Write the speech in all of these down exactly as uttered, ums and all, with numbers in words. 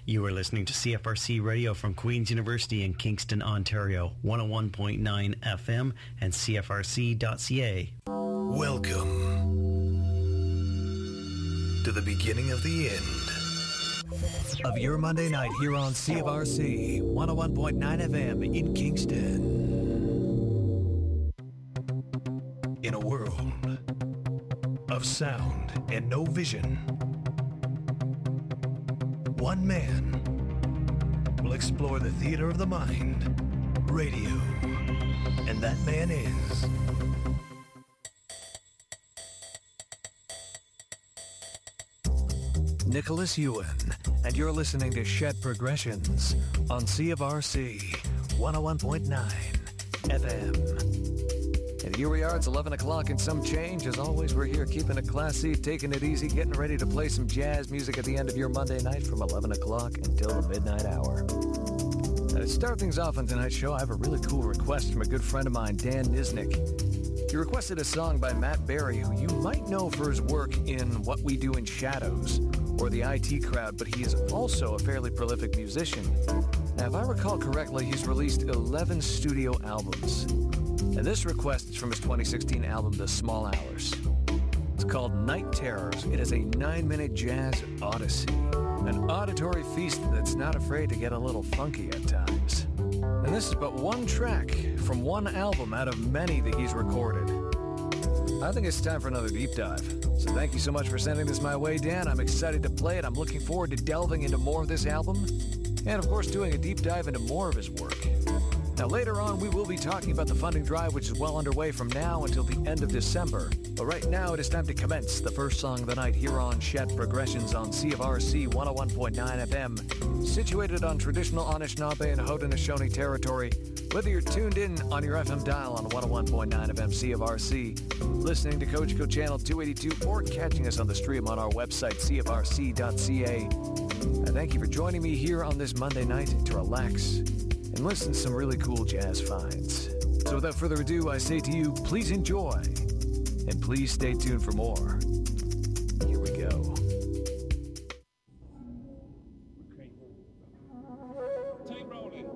You are listening to C F R C Radio from Queen's University in Kingston, Ontario, one oh one point nine F M and C F R C dot C A. Welcome to the beginning of the end of your Monday night here on C F R C one oh one point nine F M in Kingston. In a world of sound and no vision, one man will explore the theater of the mind, radio, and that man is Nicholas Ewan, and you're listening to Shed Progressions on C F R C one oh one point nine F M. And here we are, it's eleven o'clock and some change. As always, we're here keeping it classy, taking it easy, getting ready to play some jazz music at the end of your Monday night from eleven o'clock until the midnight hour. Now, to start things off on tonight's show, I have a really cool request from a good friend of mine, Dan Nisnik. He requested a song by Matt Berry, who you might know for his work in What We Do in Shadows or the I T Crowd, but he is also a fairly prolific musician. Now, if I recall correctly, he's released eleven studio albums. And this request is from his twenty sixteen album, The Small Hours. It's called Night Terrors. It is a nine-minute jazz odyssey, an auditory feast that's not afraid to get a little funky at times. And this is but one track from one album out of many that he's recorded. I think it's time for another deep dive. So thank you so much for sending this my way, Dan. I'm excited to play it. I'm looking forward to delving into more of this album, and of course doing a deep dive into more of his work. Now, later on, we will be talking about the funding drive, which is well underway from now until the end of December. But right now, it is time to commence the first song of the night here on Shed Progressions on C F R C one oh one point nine F M, situated on traditional Anishinaabe and Haudenosaunee territory. Whether you're tuned in on your F M dial on one oh one point nine F M C F R C, listening to Cogeco Channel two eighty-two, or catching us on the stream on our website, C F R C dot C A. And thank you for joining me here on this Monday night to relax and listen to some really cool jazz finds. So without further ado, I say to you, please enjoy, and please stay tuned for more. Here we go. Tape rolling.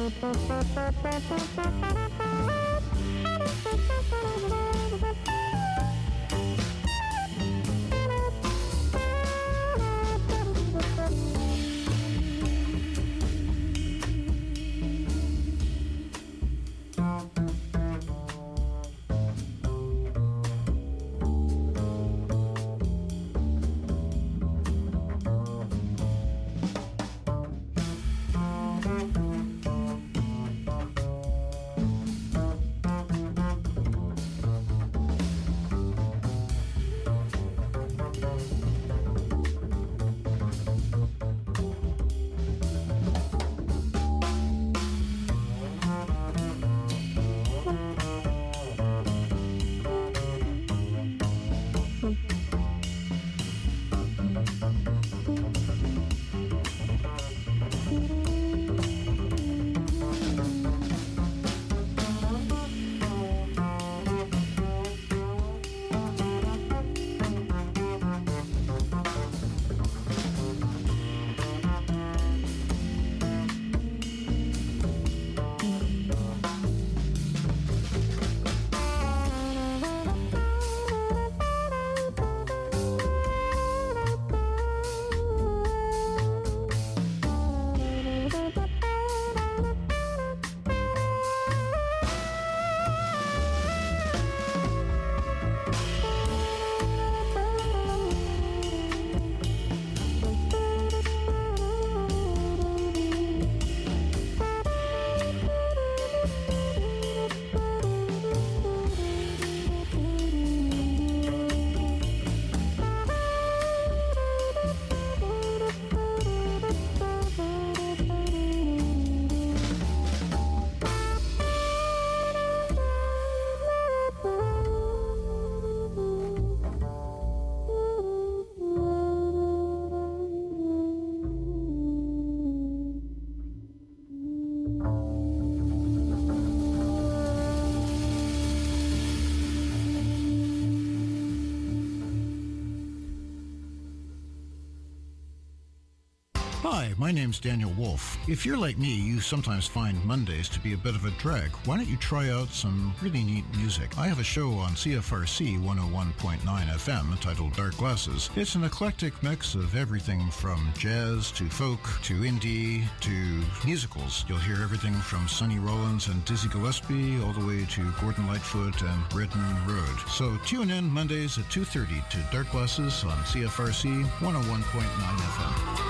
Hi, my name's Daniel Wolf. If you're like me, you sometimes find Mondays to be a bit of a drag. Why don't you try out some really neat music? I have a show on C F R C one oh one point nine F M titled Dark Glasses. It's an eclectic mix of everything from jazz to folk to indie to musicals. You'll hear everything from Sonny Rollins and Dizzy Gillespie all the way to Gordon Lightfoot and Redman Road. So tune in Mondays at two thirty to Dark Glasses on C F R C one oh one point nine F M.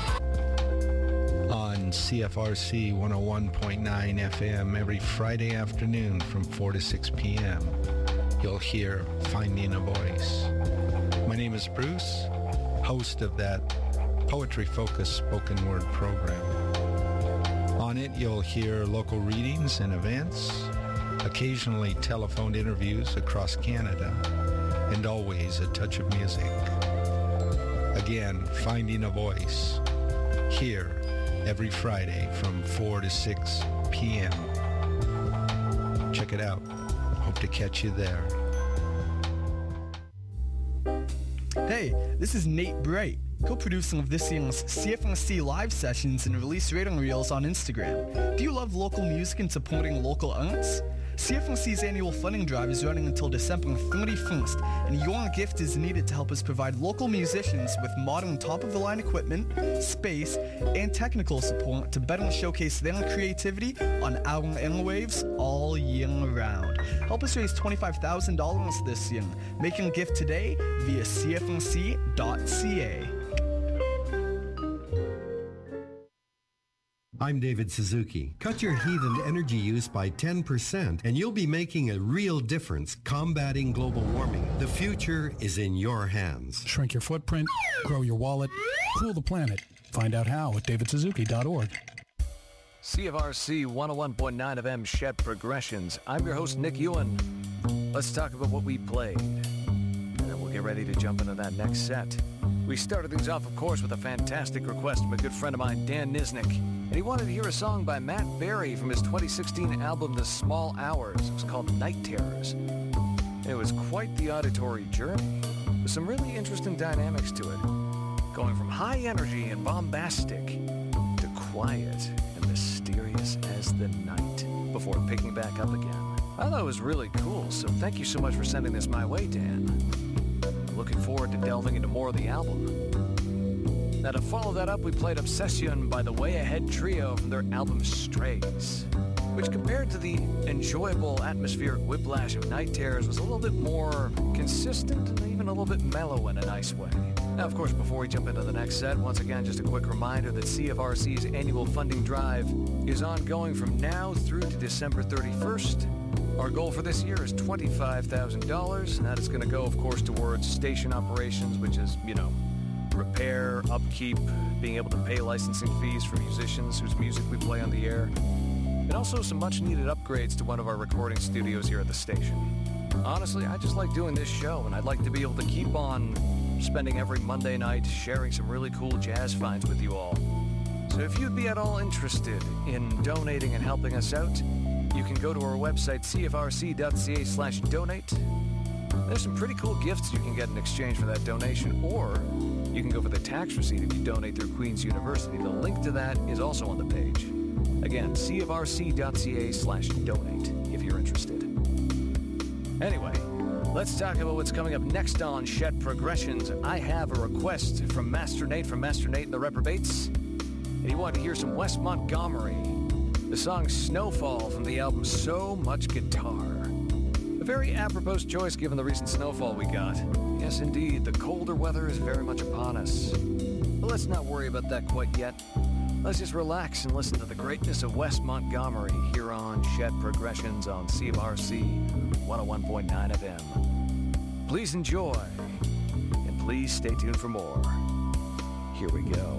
On C F R C one oh one point nine F M every Friday afternoon from four to six p.m. You'll hear Finding a Voice. My name is Bruce, host of that poetry-focused spoken word program. On it, you'll hear local readings and events, occasionally telephone interviews across Canada, and always a touch of music. Again, Finding a Voice, here every Friday from four to six p.m. Check it out. Hope to catch you there. Hey, this is Nate Bright, co-producing of this year's C F R C live sessions and release rating reels on Instagram. Do you love local music and supporting local arts? C F R C's annual funding drive is running until December thirty-first, and your gift is needed to help us provide local musicians with modern top-of-the-line equipment, space, and technical support to better showcase their creativity on our airwaves all year round. Help us raise twenty-five thousand dollars this year. Make your gift today via C F R C dot C A. I'm David Suzuki. Cut your heat and energy use by ten percent and you'll be making a real difference combating global warming. The future is in your hands. Shrink your footprint, grow your wallet, cool the planet. Find out how at david suzuki dot org. C F R C one oh one point nine F M Shed Progressions. I'm your host, Nick Ewan. Let's talk about what we played, and then we'll get ready to jump into that next set. We started things off, of course, with a fantastic request from a good friend of mine, Dan Nisnik. And he wanted to hear a song by Matt Berry from his twenty sixteen album, The Small Hours. It was called Night Terrors. It was quite the auditory journey, with some really interesting dynamics to it. Going from high energy and bombastic to quiet and mysterious. Darkness as the Night before picking back up again. I thought it was really cool, so thank you so much for sending this my way, Dan. Looking forward to delving into more of the album. Now, to follow that up, we played Obsession by the Way Ahead Trio from their album Strays, which compared to the enjoyable atmospheric whiplash of Night Terrors was a little bit more consistent and even a little bit mellow in a nice way. Now, of course, before we jump into the next set, once again, just a quick reminder that C F R C's annual funding drive is ongoing from now through to December thirty-first. Our goal for this year is twenty-five thousand dollars, and that is going to go, of course, towards station operations, which is, you know, repair, upkeep, being able to pay licensing fees for musicians whose music we play on the air, and also some much-needed upgrades to one of our recording studios here at the station. Honestly, I just like doing this show, and I'd like to be able to keep on spending every Monday night sharing some really cool jazz finds with you all. So if you'd be at all interested in donating and helping us out, you can go to our website, c f r c dot c a slash donate. There's some pretty cool gifts you can get in exchange for that donation, or you can go for the tax receipt if you donate through Queen's University. The link to that is also on the page. Again, c f r c dot c a slash donate if you're interested. Anyway, let's talk about what's coming up next on Shed Progressions. I have a request from Master Nate from Master Nate and the Reprobates, and he wanted to hear some Wes Montgomery. The song Snowfall from the album So Much Guitar. A very apropos choice given the recent snowfall we got. Yes, indeed, the colder weather is very much upon us. But let's not worry about that quite yet. Let's just relax and listen to the greatness of Wes Montgomery here on Shed Progressions on C F R C one oh one point nine F M. Please enjoy, and please stay tuned for more. Here we go.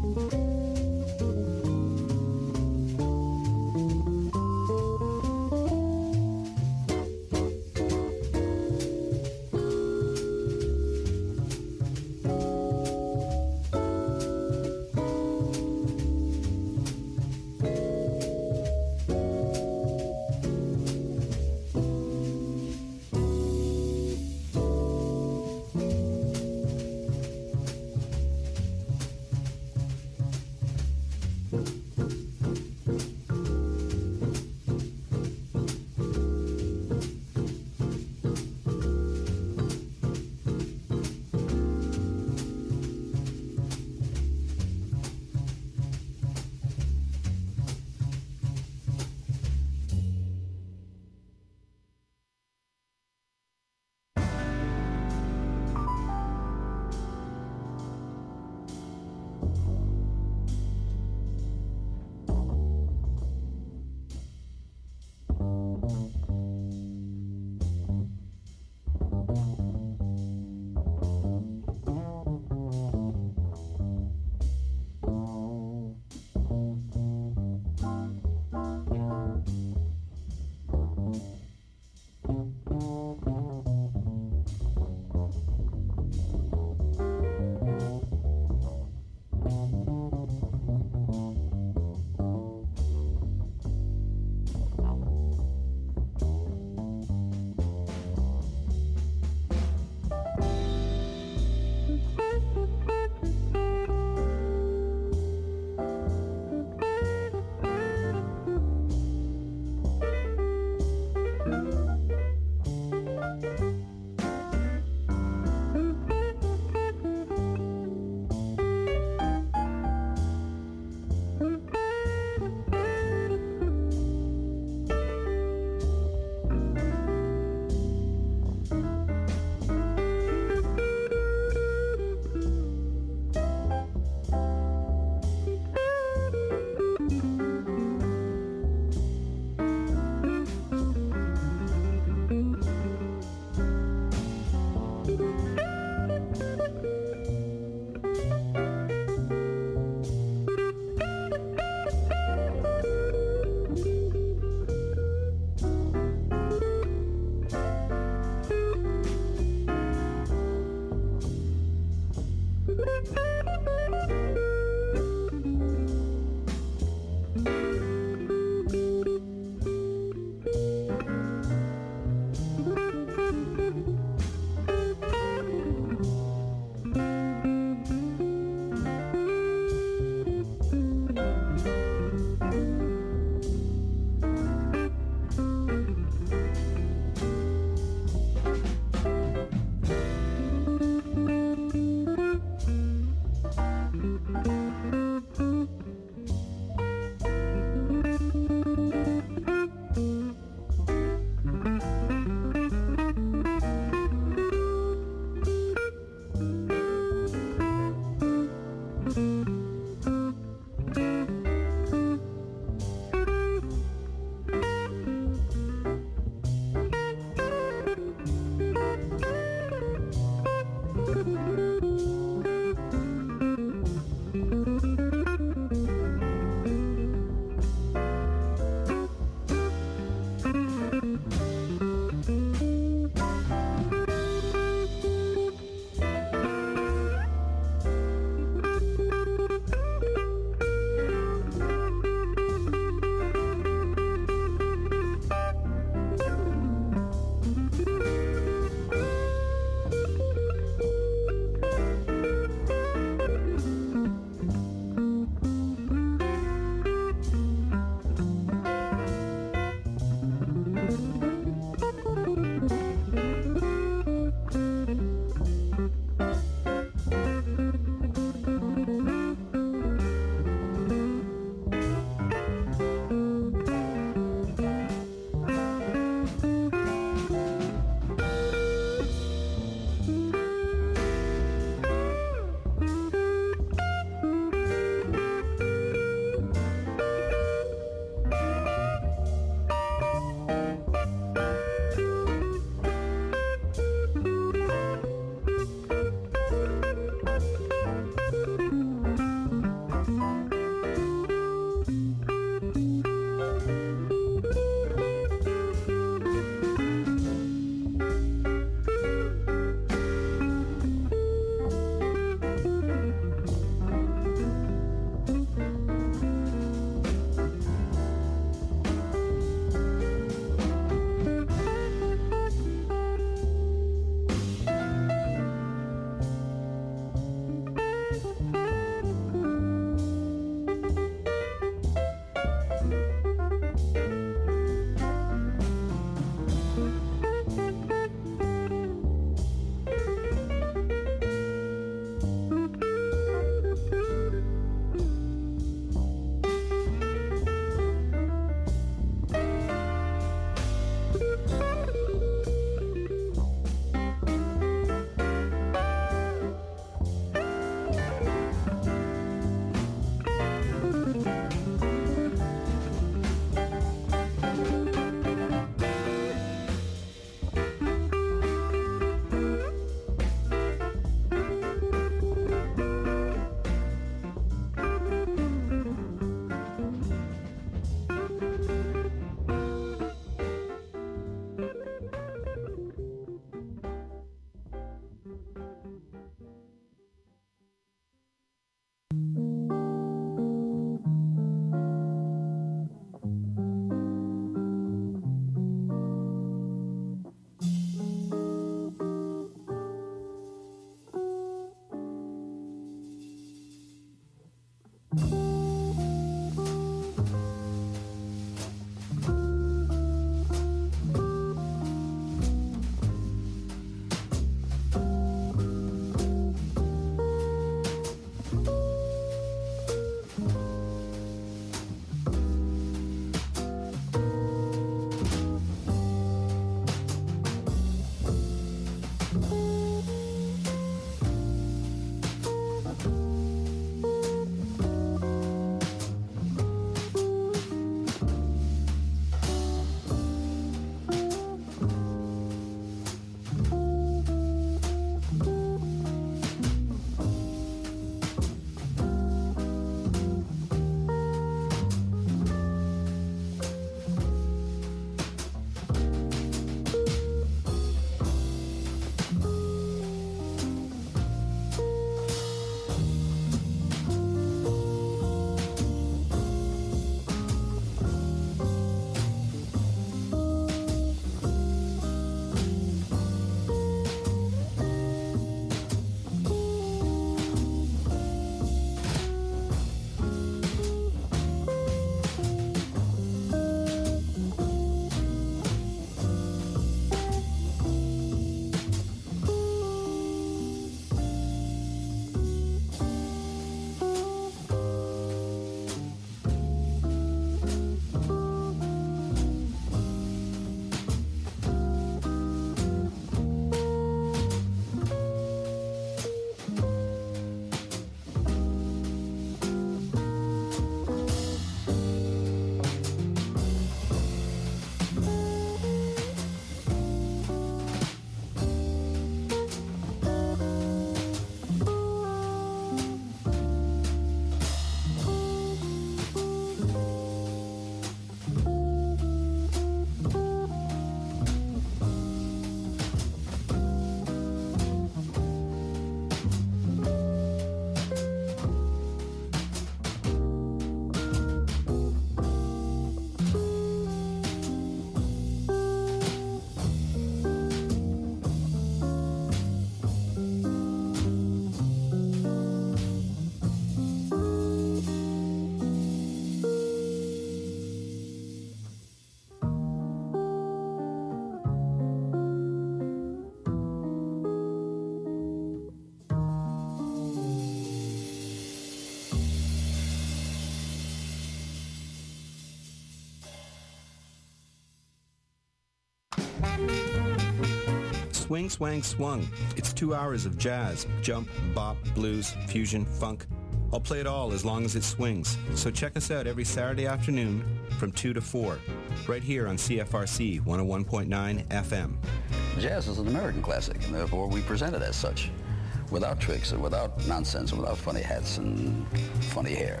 Swing Swang Swung. It's two hours of jazz, jump, bop, blues, fusion, funk. I'll play it all as long as it swings. So check us out every Saturday afternoon from two to four, right here on C F R C one oh one point nine F M. Jazz is an American classic, and therefore we present it as such, without tricks and without nonsense and without funny hats and funny hair.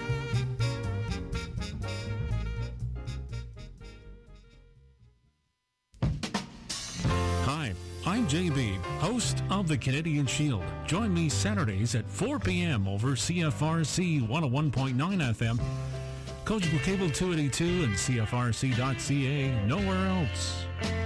Hi, I'm J B, host of the Canadian Shield. Join me Saturdays at four p.m. over C F R C one oh one point nine F M, Cogeco Cable two eighty-two, and C F R C dot C A, nowhere else.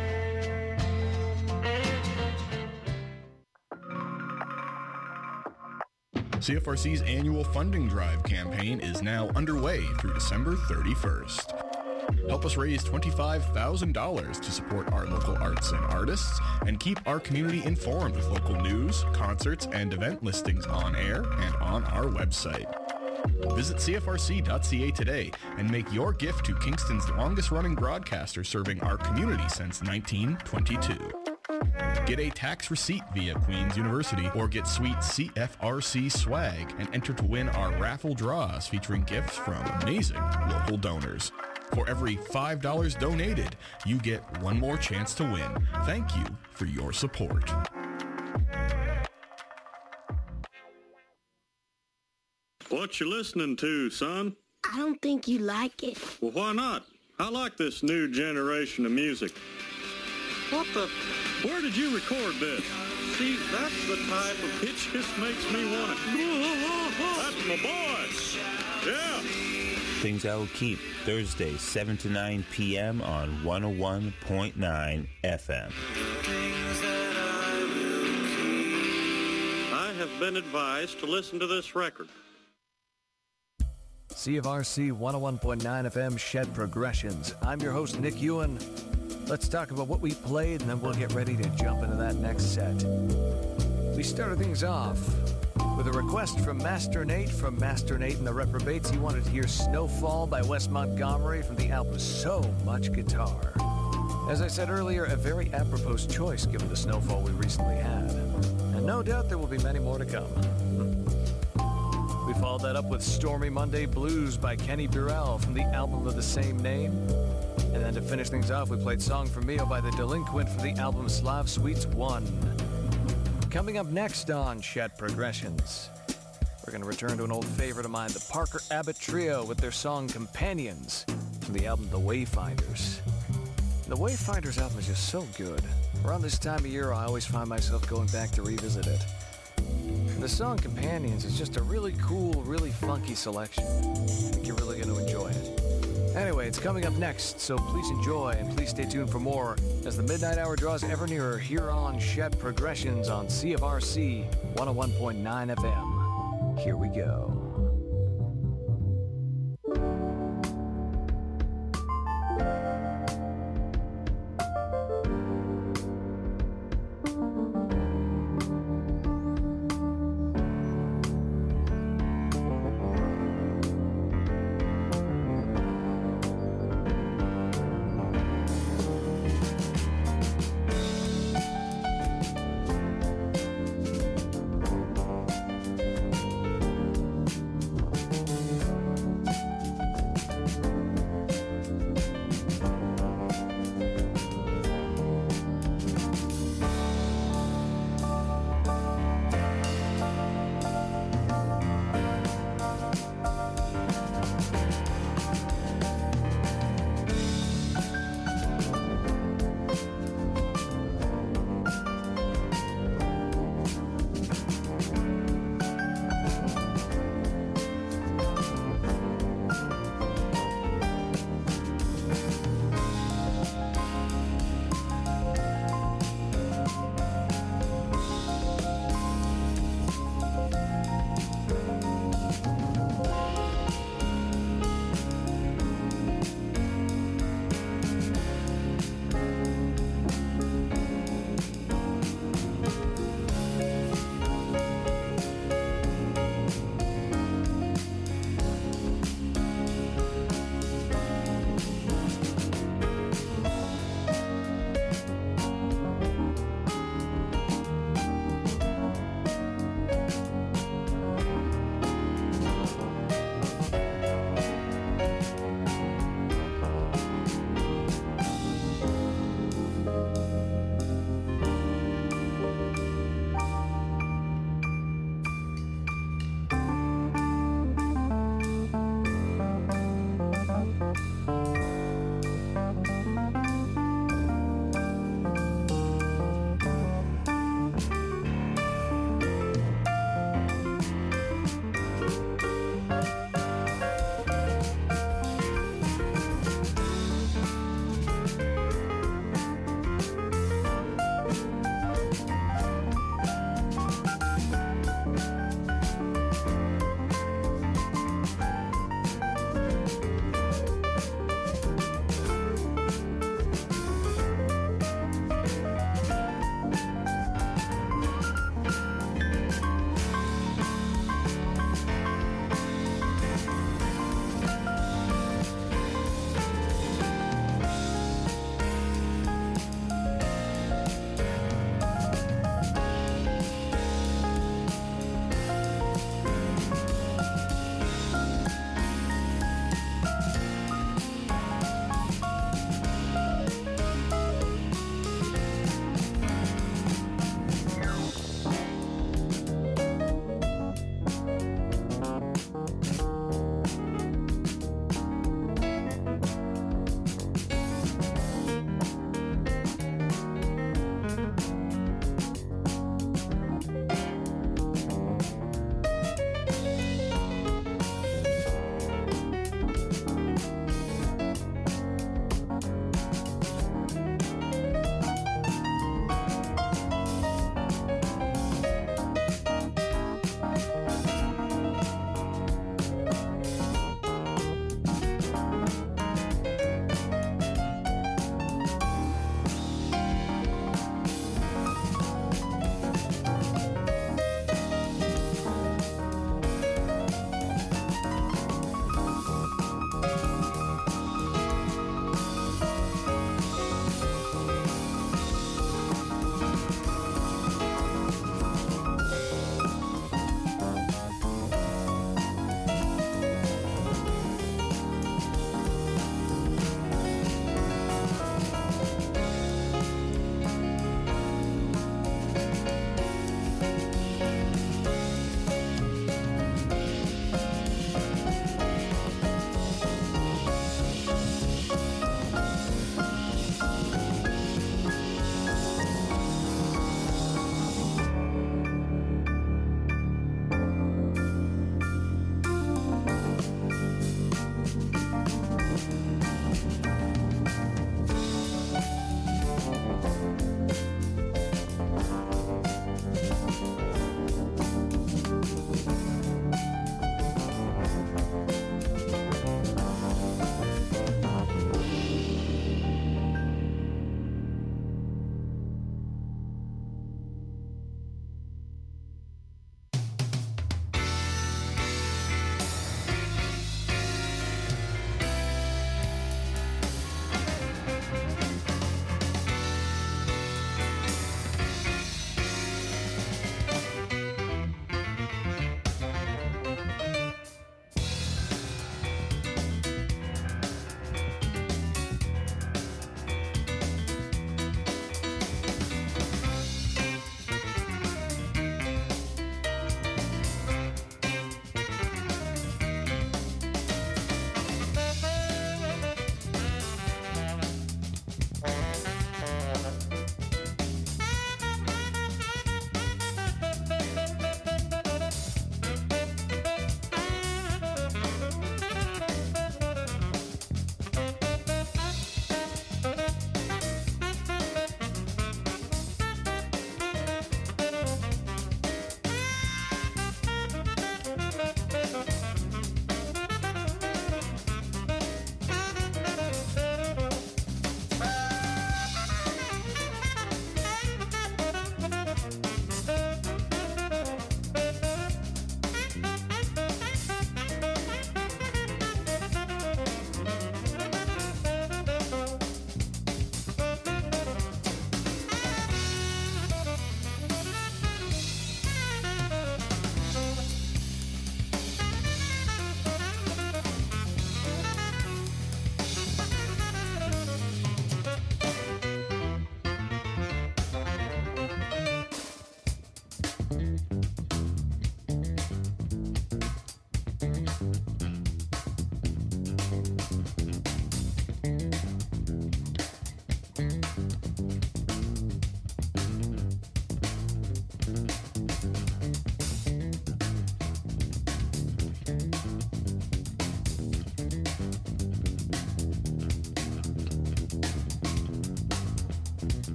C F R C's annual funding drive campaign is now underway through December thirty-first. Help us raise twenty-five thousand dollars to support our local arts and artists and keep our community informed with local news, concerts, and event listings on air and on our website. Visit C F R C dot C A today and make your gift to Kingston's longest-running broadcaster serving our community since nineteen twenty-two. Get a tax receipt via Queen's University or get sweet C F R C swag and enter to win our raffle draws featuring gifts from amazing local donors. For every five dollars donated, you get one more chance to win. Thank you for your support. What you listening to, son? I don't think you like it. Well, why not? I like this new generation of music. What the... Where did you record this? See, that's the type of... It just makes me want to... That's my boy! Yeah! Things I Will Keep, Thursday, seven to nine p.m. on one oh one point nine F M. I have been advised to listen to this record. C F R C one oh one point nine F M Shed Progressions. I'm your host, Nick Ewan. Let's talk about what we played, and then we'll get ready to jump into that next set. We started things off with a request from Master Nate. From Master Nate and the Reprobates, he wanted to hear Snowfall by Wes Montgomery from the album So Much Guitar. As I said earlier, a very apropos choice given the snowfall we recently had. And no doubt there will be many more to come. We followed that up with Stormy Monday Blues by Kenny Burrell from the album of the same name. And then to finish things off, we played Song from Mio by The Delinquent from the album Slav Suites one. Coming up next on Shed Progressions, we're going to return to an old favorite of mine, the Parker Abbott Trio with their song Companions from the album The Wayfinders. The Wayfinders album is just so good. Around this time of year, I always find myself going back to revisit it. The song Companions is just a really cool, really funky selection. I think you're really going to enjoy it. Anyway, it's coming up next, so please enjoy and please stay tuned for more as the midnight hour draws ever nearer here on Shed Progressions on C F R C one oh one point nine F M. Here we go.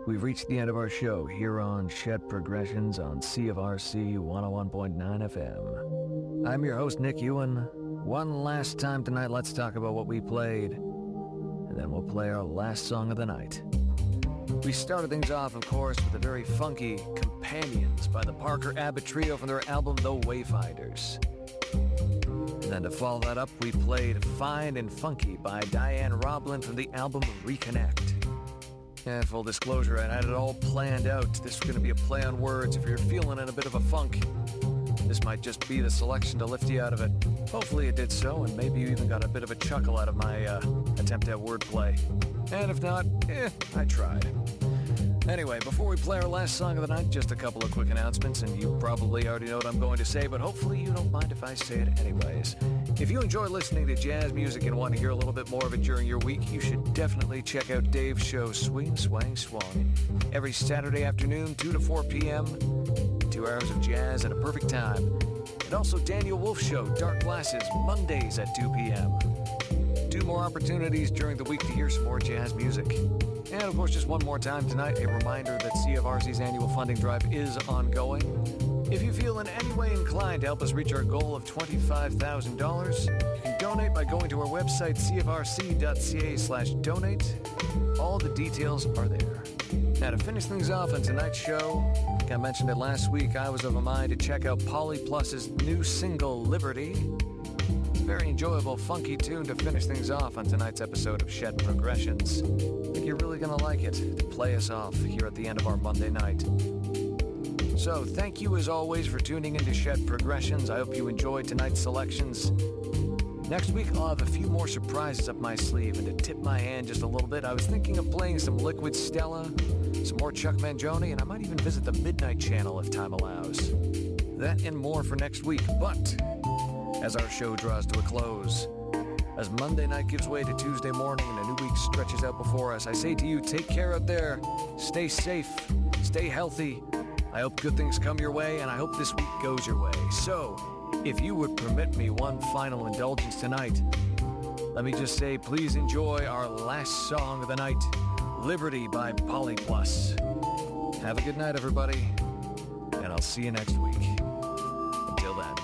We've reached the end of our show here on Shed Progressions on C F R C one oh one point nine F M. I'm your host, Nick Ewan. One last time tonight, let's talk about what we played, and then we'll play our last song of the night. We started things off, of course, with the very funky Companions by the Parker Abbott Trio from their album The Wayfinders. And then to follow that up, we played Fine and Funky by Diane Roblin from the album Reconnect. Yeah, full disclosure, I had it all planned out. This was going to be a play on words. If you're feeling in a bit of a funk, this might just be the selection to lift you out of it. Hopefully it did so, and maybe you even got a bit of a chuckle out of my uh, attempt at wordplay. And if not, eh, I tried. Anyway, before we play our last song of the night, just a couple of quick announcements, and you probably already know what I'm going to say, but hopefully you don't mind if I say it anyways. If you enjoy listening to jazz music and want to hear a little bit more of it during your week, you should definitely check out Dave's show, Swing, Swang, Swung. Every Saturday afternoon, two to four p.m., two hours of jazz at a perfect time. And also Daniel Wolf's show, Dark Glasses, Mondays at two p.m. Two more opportunities during the week to hear some more jazz music. And of course, just one more time tonight, a reminder that C F R C's annual funding drive is ongoing. If you feel in any way inclined to help us reach our goal of twenty-five thousand dollars, you can donate by going to our website, c f r c dot c a slash donate. All the details are there. Now, to finish things off on tonight's show, like I mentioned it last week, I was of a mind to check out Polly Plus's new single, Liberty. Very enjoyable, funky tune to finish things off on tonight's episode of Shed Progressions. I think you're really going to like it to play us off here at the end of our Monday night. So, thank you as always for tuning into Shed Progressions. I hope you enjoyed tonight's selections. Next week, I'll have a few more surprises up my sleeve, and to tip my hand just a little bit, I was thinking of playing some Liquid Stella, some more Chuck Mangione, and I might even visit the Midnight Channel if time allows. That and more for next week, but as our show draws to a close, as Monday night gives way to Tuesday morning and a new week stretches out before us, I say to you, take care out there, stay safe, stay healthy. I hope good things come your way, and I hope this week goes your way. So, if you would permit me one final indulgence tonight, let me just say, please enjoy our last song of the night, Liberty by Polly Plus. Have a good night, everybody, and I'll see you next week. Until then.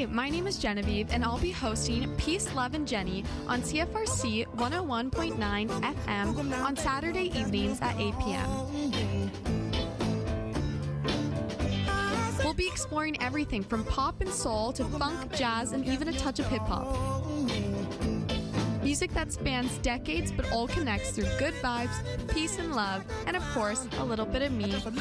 my name is Genevieve, and I'll be hosting Peace, Love, and Jenny on C F R C one oh one point nine F M on Saturday evenings at eight p.m. We'll be exploring everything from pop and soul to funk, jazz, and even a touch of hip-hop. Music that spans decades but all connects through good vibes, peace and love, and of course, a little bit of me,